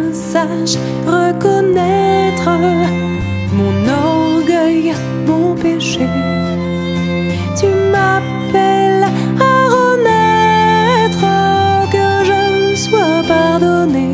sache reconnaître mon orgueil, mon péché. Tu m'appelles à renaître, que je sois pardonné.